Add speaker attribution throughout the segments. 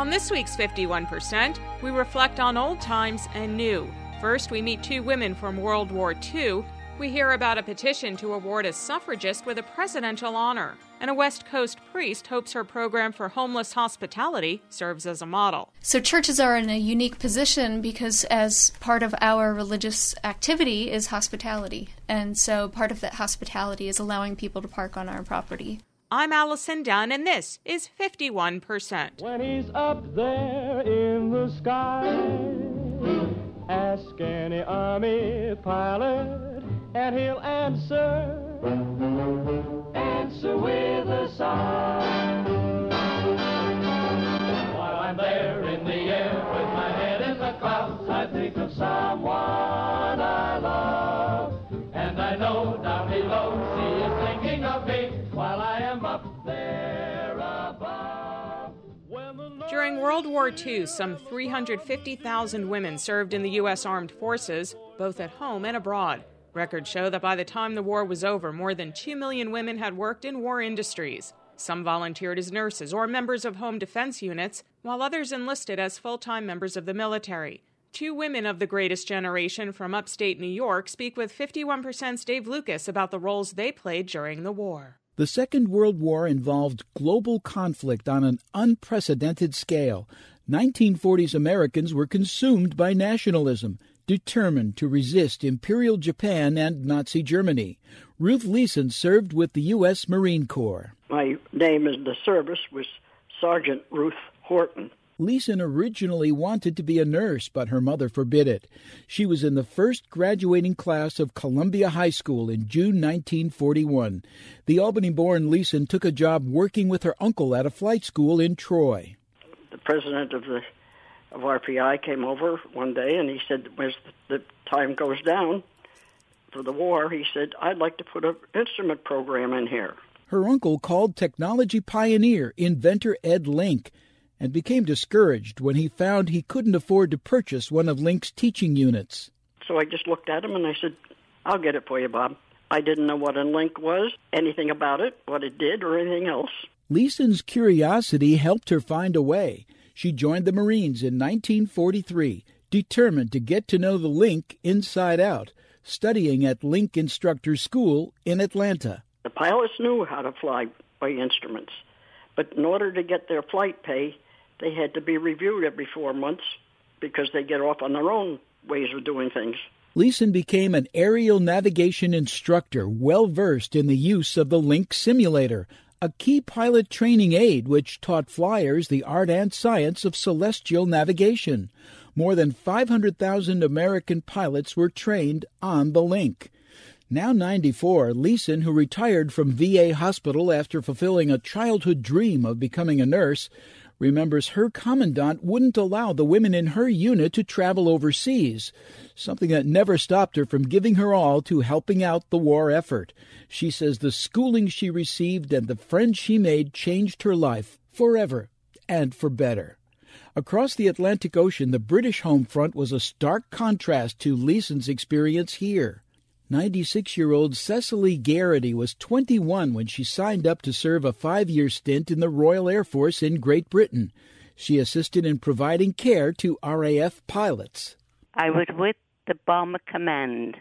Speaker 1: On this week's 51%, we reflect on old times and new. First, we meet two women from World War II. We hear about a petition to award a suffragist with a presidential honor. And a West Coast priest hopes her program for homeless hospitality serves as a model.
Speaker 2: So churches are in a unique position because as part of our religious activity is hospitality. And so part of that hospitality is allowing people to park on our property.
Speaker 1: I'm Allison Dunn, and this is 51%.
Speaker 3: When he's up there in the sky, ask any army pilot, and he'll answer with a sigh. While I'm there in the air with my head in the clouds, I think of someone I love, and I know down below she is thinking of me while I am up there above.
Speaker 1: During World War II, some 350,000 women served in the U.S. Armed Forces, both at home and abroad. Records show that by the time the war was over, more than 2 million women had worked in war industries. Some volunteered as nurses or members of home defense units, while others enlisted as full-time members of the military. Two women of the greatest generation from upstate New York speak with 51%'s Dave Lucas about the roles they played during the war.
Speaker 4: The Second World War involved global conflict on an unprecedented scale. 1940s Americans were consumed by nationalism, determined to resist Imperial Japan and Nazi Germany. Ruth Leeson served with the U.S. Marine Corps.
Speaker 5: My name in the service was Sergeant Ruth Horton.
Speaker 4: Leeson originally wanted to be a nurse, but her mother forbid it. She was in the first graduating class of Columbia High School in June 1941. The Albany-born Leeson took a job working with her uncle at a flight school in Troy.
Speaker 5: The president of RPI came over one day, and he said, as the time goes down for the war, he said, I'd like to put an instrument program in here.
Speaker 4: Her uncle called technology pioneer, inventor Ed Link, and became discouraged when he found he couldn't afford to purchase one of Link's teaching units.
Speaker 5: So I just looked at him and I said, I'll get it for you, Bob. I didn't know what a Link was, anything about it, what it did, or anything else.
Speaker 4: Leeson's curiosity helped her find a way. She joined the Marines in 1943, determined to get to know the Link inside out, studying at Link Instructor School in Atlanta.
Speaker 5: The pilots knew how to fly by instruments, but in order to get their flight pay, they had to be reviewed every 4 months because they get off on their own ways of doing things.
Speaker 4: Leeson became an aerial navigation instructor, well-versed in the use of the Link simulator, a key pilot training aid which taught flyers the art and science of celestial navigation. More than 500,000 American pilots were trained on the Link. Now 94, Leeson, who retired from VA hospital after fulfilling a childhood dream of becoming a nurse, remembers her commandant wouldn't allow the women in her unit to travel overseas, something that never stopped her from giving her all to helping out the war effort. She says the schooling she received and the friends she made changed her life forever and for better. Across the Atlantic Ocean, the British home front was a stark contrast to Leeson's experience here. 96-year-old Cecily Garrity was 21 when she signed up to serve a 5-year stint in the Royal Air Force in Great Britain. She assisted in providing care to RAF pilots.
Speaker 6: I was with the Bomber Command.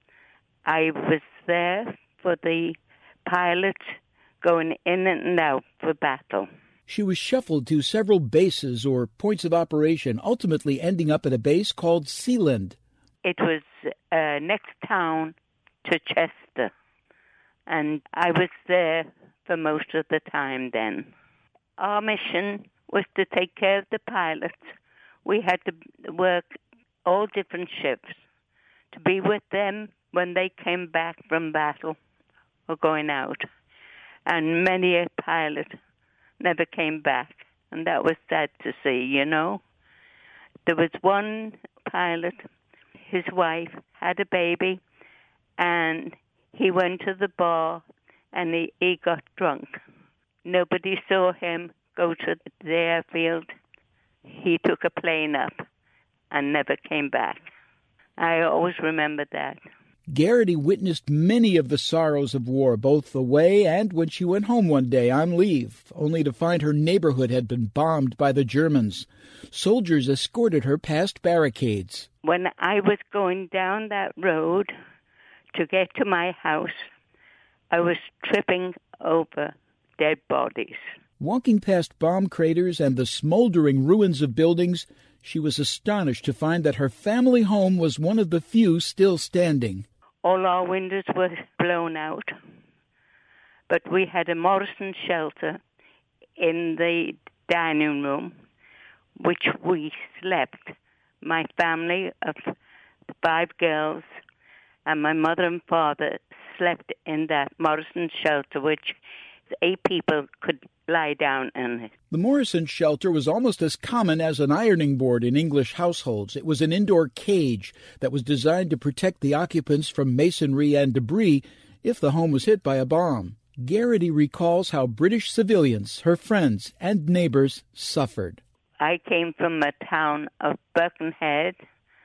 Speaker 6: I was there for the pilots going in and out for battle.
Speaker 4: She was shuffled to several bases or points of operation, ultimately ending up at a base called Sealand.
Speaker 6: It was next town to Chester, and I was there for most of the time then. Our mission was to take care of the pilots. We had to work all different shifts, to be with them when they came back from battle or going out. And many a pilot never came back, and that was sad to see, you know. There was one pilot, his wife had a baby, and he went to the bar and he got drunk. Nobody saw him go to the airfield. He took a plane up and never came back. I always remember that.
Speaker 4: Garrity witnessed many of the sorrows of war, both away and when she went home one day on leave, only to find her neighborhood had been bombed by the Germans. Soldiers escorted her past barricades.
Speaker 6: When I was going down that road to get to my house, I was tripping over dead bodies.
Speaker 4: Walking past bomb craters and the smoldering ruins of buildings, she was astonished to find that her family home was one of the few still standing.
Speaker 6: All our windows were blown out, but we had a Morrison shelter in the dining room, which we slept. My family of 5 girls and my mother and father slept in that Morrison shelter, which 8 people could lie down in it.
Speaker 4: The Morrison shelter was almost as common as an ironing board in English households. It was an indoor cage that was designed to protect the occupants from masonry and debris if the home was hit by a bomb. Garrity recalls how British civilians, her friends, and neighbors suffered.
Speaker 6: I came from a town of Birkenhead,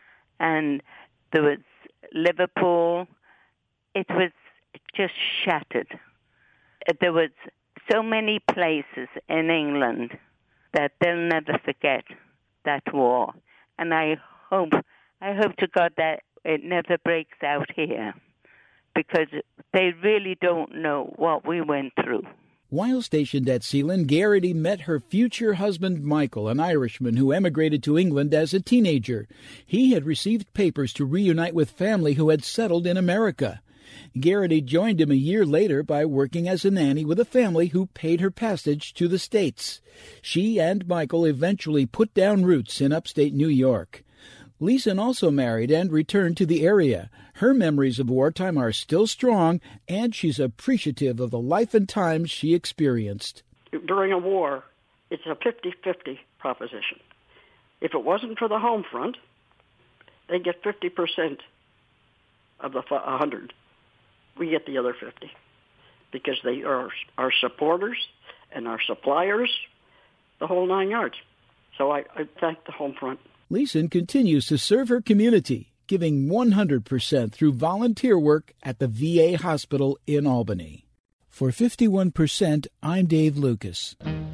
Speaker 6: and there was Liverpool. It was just shattered. There was so many places in England that they'll never forget that war. And I hope to God that it never breaks out here, because they really don't know what we went through.
Speaker 4: While stationed at Sealand, Garrity met her future husband, Michael, an Irishman who emigrated to England as a teenager. He had received papers to reunite with family who had settled in America. Garrity joined him a year later by working as a nanny with a family who paid her passage to the States. She and Michael eventually put down roots in upstate New York. Leeson also married and returned to the area. Her memories of wartime are still strong, and she's appreciative of the life and times she experienced.
Speaker 5: During a war, it's a 50-50 proposition. If it wasn't for the home front, they get 50% of the 100. We get the other 50 because they are our supporters and our suppliers, the whole 9 yards. So I thank the home front.
Speaker 4: Leeson continues to serve her community, giving 100% through volunteer work at the VA hospital in Albany. For 51%, I'm Dave Lucas.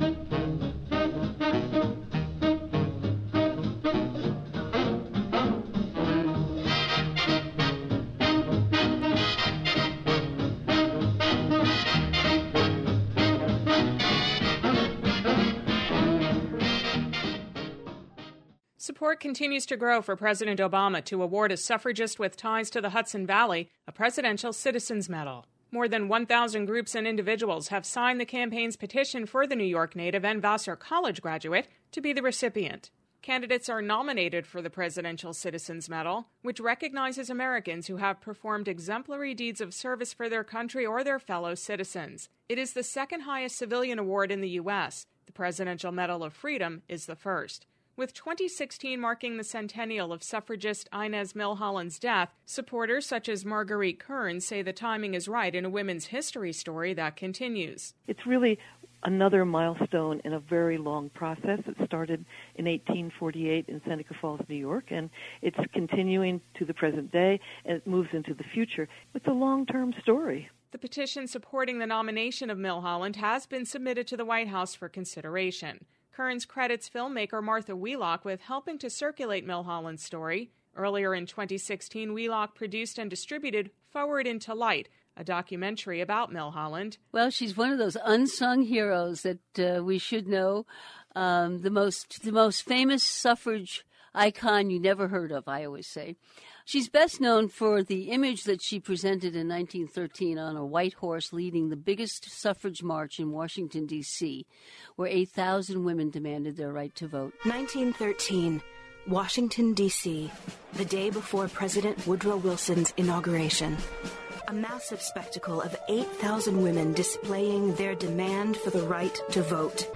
Speaker 1: Support continues to grow for President Obama to award a suffragist with ties to the Hudson Valley a Presidential Citizens Medal. More than 1,000 groups and individuals have signed the campaign's petition for the New York native and Vassar College graduate to be the recipient. Candidates are nominated for the Presidential Citizens Medal, which recognizes Americans who have performed exemplary deeds of service for their country or their fellow citizens. It is the second highest civilian award in the U.S. The Presidential Medal of Freedom is the first. With 2016 marking the centennial of suffragist Inez Milholland's death, supporters such as Marguerite Kern say the timing is right in a women's history story that continues.
Speaker 7: It's really another milestone in a very long process. It started in 1848 in Seneca Falls, New York, and it's continuing to the present day, and it moves into the future. It's a long-term story.
Speaker 1: The petition supporting the nomination of Milholland has been submitted to the White House for consideration. Kern's credits filmmaker Martha Wheelock with helping to circulate Milholland's story. Earlier in 2016, Wheelock produced and distributed Forward into Light, a documentary about Milholland.
Speaker 8: Well, she's one of those unsung heroes that we should know. The most famous suffrage icon you never heard of, I always say. She's best known for the image that she presented in 1913 on a white horse leading the biggest suffrage march in Washington, D.C., where 8,000 women demanded their right to vote.
Speaker 9: 1913, Washington, D.C., the day before President Woodrow Wilson's inauguration. A massive spectacle of 8,000 women displaying their demand for the right to vote.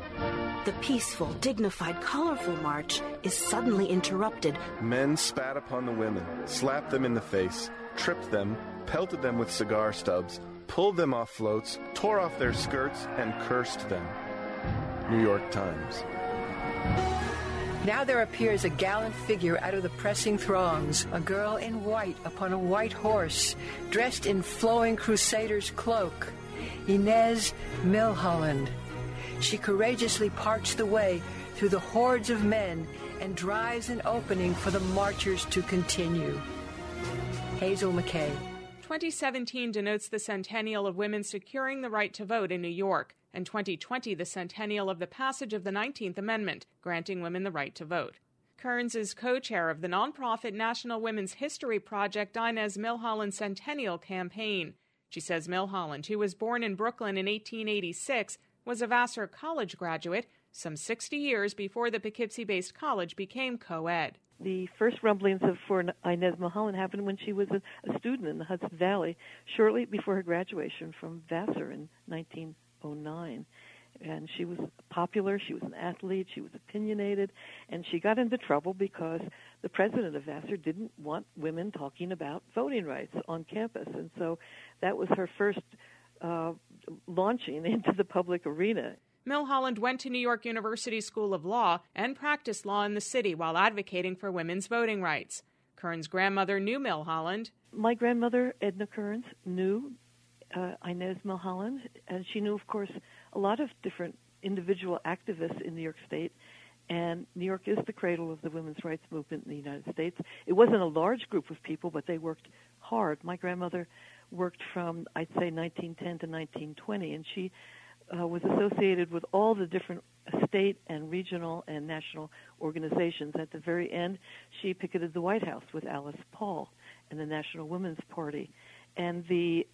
Speaker 9: The peaceful, dignified, colorful march is suddenly interrupted.
Speaker 10: Men spat upon the women, slapped them in the face, tripped them, pelted them with cigar stubs, pulled them off floats, tore off their skirts, and cursed them. New York Times.
Speaker 11: Now there appears a gallant figure out of the pressing throngs, a girl in white upon a white horse, dressed in flowing crusader's cloak, Inez Milholland. She courageously parts the way through the hordes of men and drives an opening for the marchers to continue. Hazel McKay.
Speaker 1: 2017 denotes the centennial of women securing the right to vote in New York, and 2020 the centennial of the passage of the 19th Amendment, granting women the right to vote. Kearns is co-chair of the nonprofit National Women's History Project Inez Milholland Centennial Campaign. She says Milholland, who was born in Brooklyn in 1886, was a Vassar College graduate some 60 years before the Poughkeepsie-based college became co-ed.
Speaker 7: The first rumblings for Inez Milholland happened when she was a student in the Hudson Valley, shortly before her graduation from Vassar in 1909. And she was popular, she was an athlete, she was opinionated, and she got into trouble because the president of Vassar didn't want women talking about voting rights on campus. And so that was her first launching into the public arena.
Speaker 1: Milholland went to New York University School of Law and practiced law in the city while advocating for women's voting rights. Kearns' grandmother knew Milholland.
Speaker 7: My grandmother, Edna Kearns, knew Inez Milholland, and she knew, of course, a lot of different individual activists in New York State. And New York is the cradle of the women's rights movement in the United States. It wasn't a large group of people, but they worked hard. My grandmother worked from, I'd say, 1910 to 1920, and she was associated with all the different state and regional and national organizations. At the very end, she picketed the White House with Alice Paul and the National Women's Party. And the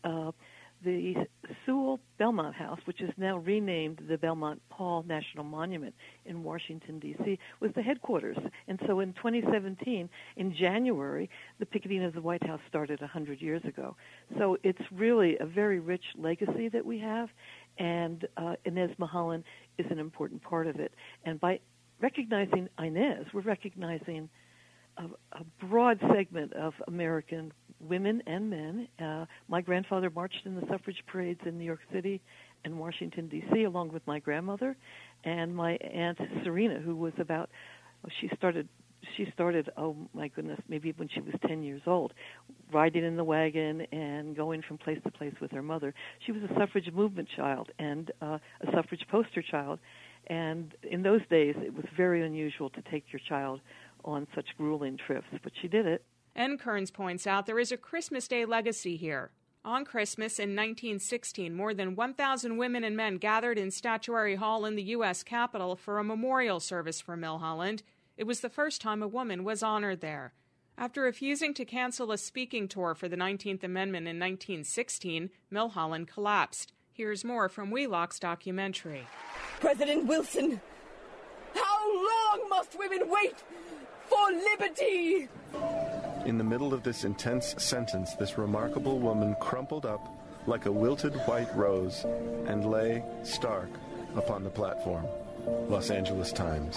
Speaker 7: Sewell Belmont House, which is now renamed the Belmont Paul National Monument in Washington, D.C., was the headquarters. And so in 2017, in January, the picketing of the White House started 100 years ago. So it's really a very rich legacy that we have, and Inez Milholland is an important part of it. And by recognizing Inez, we're recognizing a broad segment of American women and men. My grandfather marched in the suffrage parades in New York City and Washington, D.C., along with my grandmother, and my Aunt Serena, who was she started, oh my goodness, maybe when she was 10 years old, riding in the wagon and going from place to place with her mother. She was a suffrage movement child and a suffrage poster child, and in those days it was very unusual to take your child on such grueling trips, but she did it.
Speaker 1: And Kearns points out there is a Christmas Day legacy here. On Christmas in 1916, more than 1,000 women and men gathered in Statuary Hall in the U.S. Capitol for a memorial service for Milholland. It was the first time a woman was honored there. After refusing to cancel a speaking tour for the 19th Amendment in 1916, Milholland collapsed. Here's more from Wheelock's documentary.
Speaker 12: President Wilson, how long must women wait for liberty?
Speaker 10: In the middle of this intense sentence, this remarkable woman crumpled up like a wilted white rose and lay stark upon the platform. Los Angeles Times.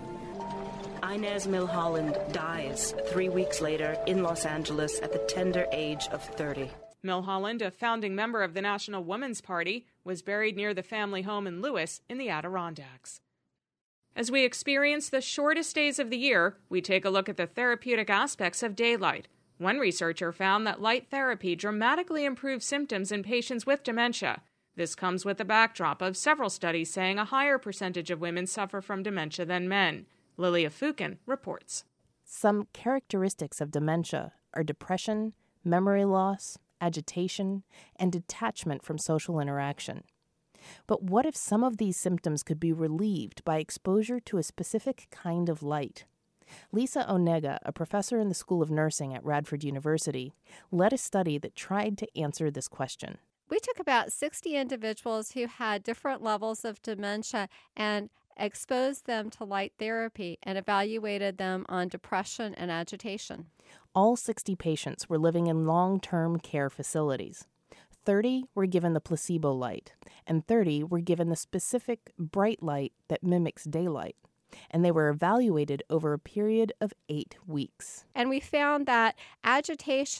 Speaker 9: Inez Milholland dies 3 weeks later in Los Angeles at the tender age of 30.
Speaker 1: Milholland, a founding member of the National Women's Party, was buried near the family home in Lewis in the Adirondacks. As we experience the shortest days of the year, we take a look at the therapeutic aspects of daylight. One researcher found that light therapy dramatically improves symptoms in patients with dementia. This comes with the backdrop of several studies saying a higher percentage of women suffer from dementia than men. Lilia Fukin reports.
Speaker 13: Some characteristics of dementia are depression, memory loss, agitation, and detachment from social interaction. But what if some of these symptoms could be relieved by exposure to a specific kind of light? Lisa Onega, a professor in the School of Nursing at Radford University, led a study that tried to answer this question.
Speaker 14: We took about 60 individuals who had different levels of dementia and exposed them to light therapy and evaluated them on depression and agitation.
Speaker 13: All 60 patients were living in long-term care facilities. 30 were given the placebo light, and 30 were given the specific bright light that mimics daylight. And they were evaluated over a period of 8 weeks.
Speaker 14: And we found that agitation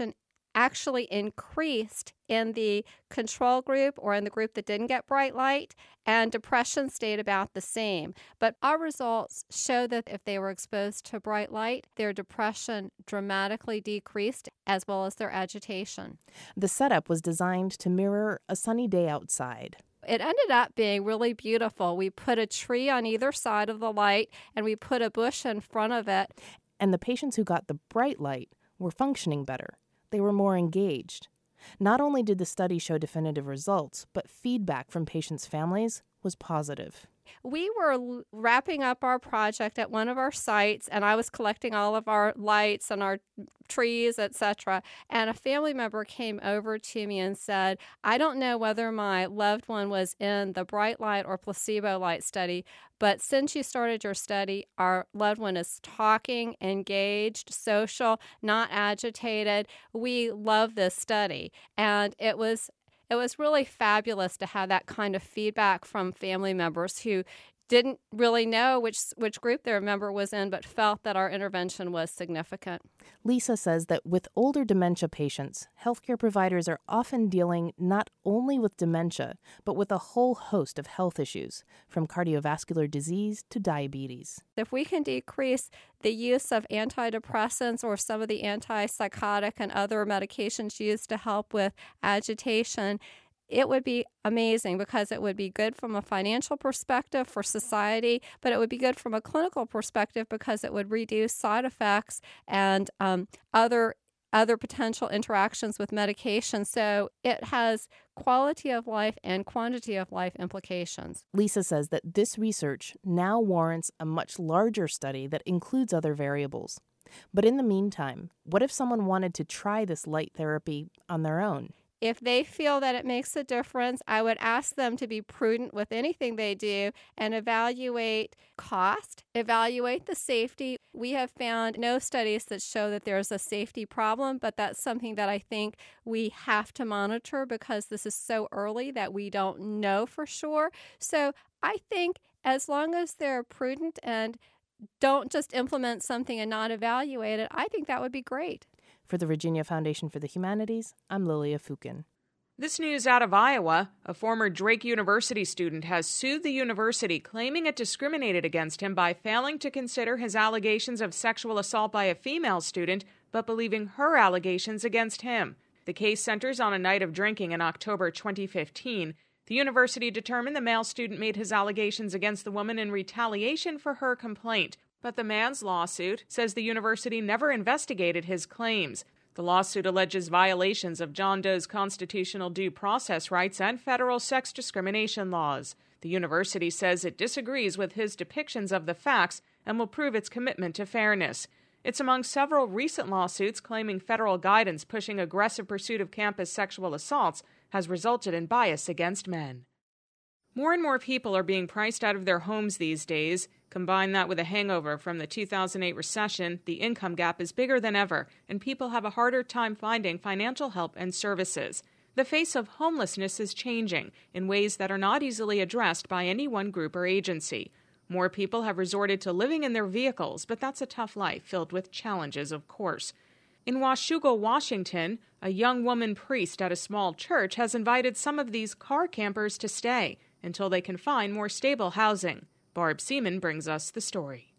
Speaker 14: actually increased in the control group or in the group that didn't get bright light, and depression stayed about the same. But our results show that if they were exposed to bright light, their depression dramatically decreased, as well as their agitation.
Speaker 13: The setup was designed to mirror a sunny day outside.
Speaker 14: It ended up being really beautiful. We put a tree on either side of the light, and we put a bush in front of it.
Speaker 13: And the patients who got the bright light were functioning better. They were more engaged. Not only did the study show definitive results, but feedback from patients' families was positive.
Speaker 14: We were wrapping up our project at one of our sites, and I was collecting all of our lights and our trees, etc. And a family member came over to me and said, I don't know whether my loved one was in the bright light or placebo light study, but since you started your study, our loved one is talking, engaged, social, not agitated. We love this study. And it was really fabulous to have that kind of feedback from family members who didn't really know which group their member was in, but felt that our intervention was significant.
Speaker 13: Lisa says that with older dementia patients, healthcare providers are often dealing not only with dementia, but with a whole host of health issues, from cardiovascular disease to diabetes.
Speaker 14: If we can decrease the use of antidepressants or some of the antipsychotic and other medications used to help with agitation, it would be amazing because it would be good from a financial perspective for society, but it would be good from a clinical perspective because it would reduce side effects and other potential interactions with medication. So it has quality of life and quantity of life implications.
Speaker 13: Lisa says that this research now warrants a much larger study that includes other variables. But in the meantime, what if someone wanted to try this light therapy on their own?
Speaker 14: If they feel that it makes a difference, I would ask them to be prudent with anything they do and evaluate cost, evaluate the safety. We have found no studies that show that there's a safety problem, but that's something that I think we have to monitor because this is so early that we don't know for sure. So I think as long as they're prudent and don't just implement something and not evaluate it, I think that would be great.
Speaker 13: For the Virginia Foundation for the Humanities, I'm Lilia Fukin.
Speaker 1: This news out of Iowa. A former Drake University student has sued the university, claiming it discriminated against him by failing to consider his allegations of sexual assault by a female student, but believing her allegations against him. The case centers on a night of drinking in October 2015. The university determined the male student made his allegations against the woman in retaliation for her complaint. But the man's lawsuit says the university never investigated his claims. The lawsuit alleges violations of John Doe's constitutional due process rights and federal sex discrimination laws. The university says it disagrees with his depictions of the facts and will prove its commitment to fairness. It's among several recent lawsuits claiming federal guidance pushing aggressive pursuit of campus sexual assaults has resulted in bias against men. More and more people are being priced out of their homes these days. Combine that with a hangover from the 2008 recession, the income gap is bigger than ever, and people have a harder time finding financial help and services. The face of homelessness is changing in ways that are not easily addressed by any one group or agency. More people have resorted to living in their vehicles, but that's a tough life filled with challenges, of course. In Washougal, Washington, a young woman priest at a small church has invited some of these car campers to stay until they can find more stable housing. Barb Seaman brings us the story.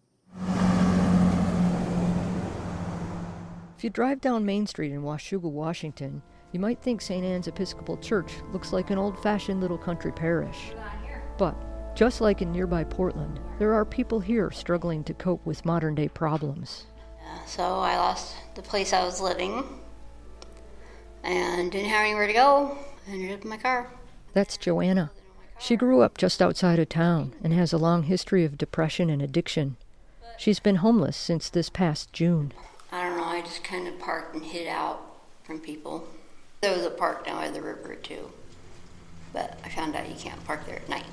Speaker 15: If you drive down Main Street in Washougal, Washington, you might think St. Anne's Episcopal Church looks like an old-fashioned little country parish. But, just like in nearby Portland, there are people here struggling to cope with modern-day problems.
Speaker 16: So I lost the place I was living and didn't have anywhere to go. I ended up in my car.
Speaker 15: That's Joanna. She grew up just outside of town and has a long history of depression and addiction. She's been homeless since this past June.
Speaker 16: I don't know, I just kind of parked and hid out from people. There was a park down by the river too, but I found out you can't park there at night.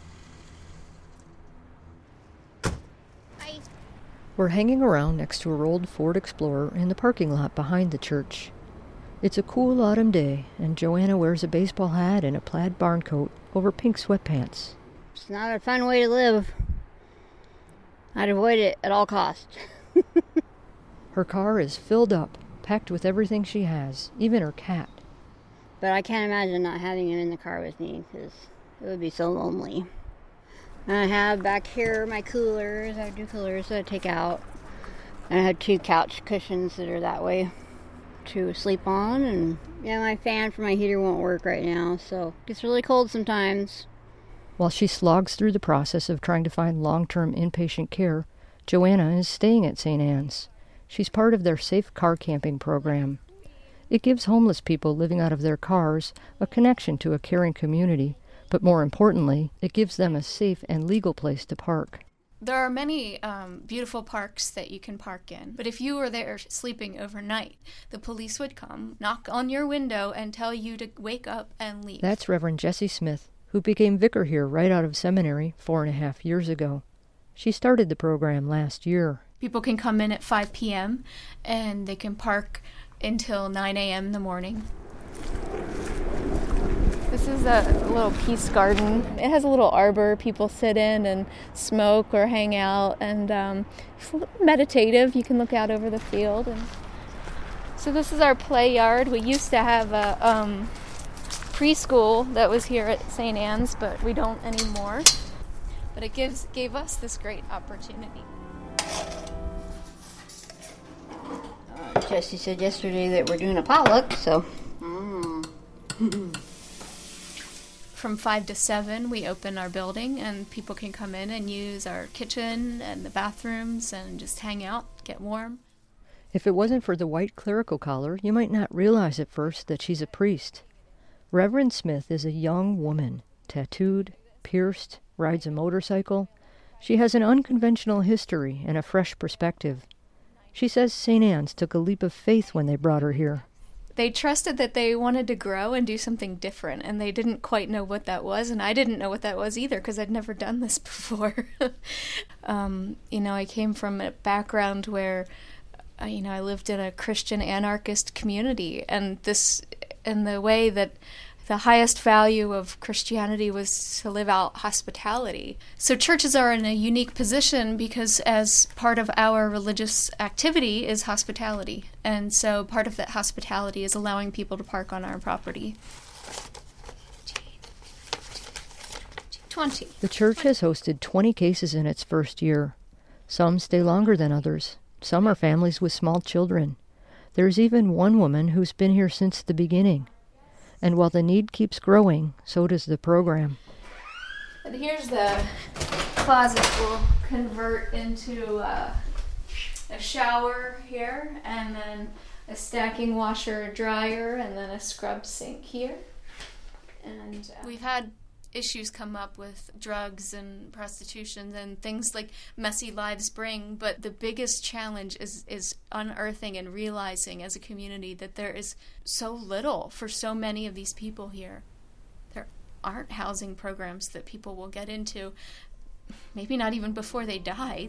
Speaker 15: We're hanging around next to her old Ford Explorer in the parking lot behind the church. It's a cool autumn day, and Joanna wears a baseball hat and a plaid barn coat over pink sweatpants.
Speaker 16: It's not a fun way to live. I'd avoid it at all costs.
Speaker 15: Her car is filled up, packed with everything she has, even her cat.
Speaker 17: But I can't imagine not having him in the car with me, because it would be so lonely. And I have back here my coolers. I have 2 coolers that I take out. And I have 2 couch cushions that are that way to sleep on. And yeah, my fan for my heater won't work right now, so it gets really cold sometimes.
Speaker 15: While she slogs through the process of trying to find long-term inpatient care, Joanna is staying at St. Anne's. She's part of their safe car camping program. It gives homeless people living out of their cars a connection to a caring community, but more importantly, it gives them a safe and legal place to park.
Speaker 2: There are many beautiful parks that you can park in, but if you were there sleeping overnight, the police would come, knock on your window, and tell you to wake up and leave.
Speaker 15: That's Reverend Jessie Smith, who became vicar here right out of seminary 4.5 years ago. She started the program last year.
Speaker 2: People can come in at 5 p.m. and they can park until 9 a.m. in the morning. This is a little peace garden. It has a little arbor people sit in and smoke or hang out, and it's meditative. You can look out over the field. And so this is our play yard. We used to have a preschool that was here at St. Anne's, but we don't anymore. But it gave us this great opportunity.
Speaker 17: Jesse said yesterday that we're doing a potluck, so.
Speaker 2: From 5 to 7, we open our building, and people can come in and use our kitchen and the bathrooms and just hang out, get warm.
Speaker 15: If it wasn't for the white clerical collar, you might not realize at first that she's a priest. Reverend Smith is a young woman, tattooed, pierced, rides a motorcycle. She has an unconventional history and a fresh perspective. She says St. Anne's took a leap of faith when they brought her here.
Speaker 2: They trusted that they wanted to grow and do something different, and they didn't quite know what that was, and I didn't know what that was either because I'd never done this before. I came from a background where, I lived in a Christian anarchist community, and the way that the highest value of Christianity was to live out hospitality. So churches are in a unique position because as part of our religious activity is hospitality. And so part of that hospitality is allowing people to park on our property. 20.
Speaker 15: The church has hosted 20 cases in its first year. Some stay longer than others. Some are families with small children. There's even one woman who's been here since the beginning. And while the need keeps growing, so does the program.
Speaker 2: And here's the closet we'll convert into a shower here, and then a stacking washer dryer, and then a scrub sink here. And we've had issues come up with drugs and prostitution and things like messy lives bring, but the biggest challenge is unearthing and realizing as a community that there is so little for so many of these people here. There aren't housing programs that people will get into, maybe not even before they die.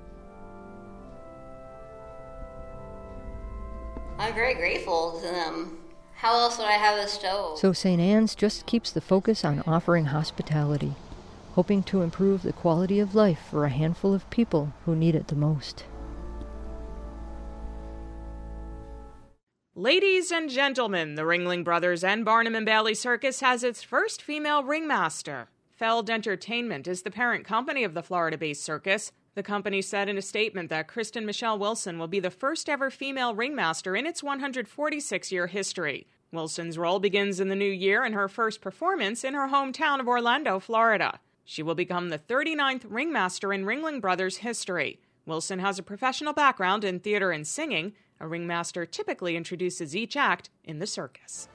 Speaker 16: I'm very grateful to them. How else would I have a stove?
Speaker 15: So St. Anne's just keeps the focus on offering hospitality, hoping to improve the quality of life for a handful of people who need it the most.
Speaker 1: Ladies and gentlemen, the Ringling Brothers and Barnum and Bailey Circus has its first female ringmaster. Feld Entertainment is the parent company of the Florida-based circus. The company said in a statement that Kristen Michelle Wilson will be the first ever female ringmaster in its 146-year history. Wilson's role begins in the new year in her first performance in her hometown of Orlando, Florida. She will become the 39th ringmaster in Ringling Brothers history. Wilson has a professional background in theater and singing. A ringmaster typically introduces each act in the circus.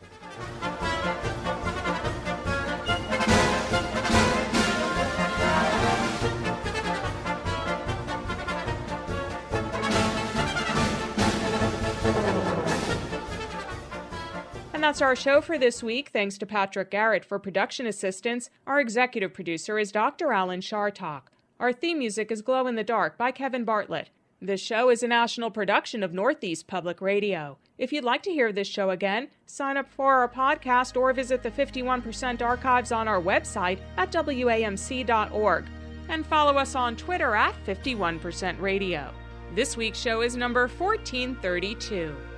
Speaker 1: And that's our show for this week. Thanks to Patrick Garrett for production assistance. Our executive producer is Dr. Alan Shartok. Our theme music is Glow in the Dark by Kevin Bartlett. This show is a national production of Northeast Public Radio. If you'd like to hear this show again, sign up for our podcast or visit the 51% archives on our website at WAMC.org. And follow us on Twitter at 51% Radio. This week's show is number 1432.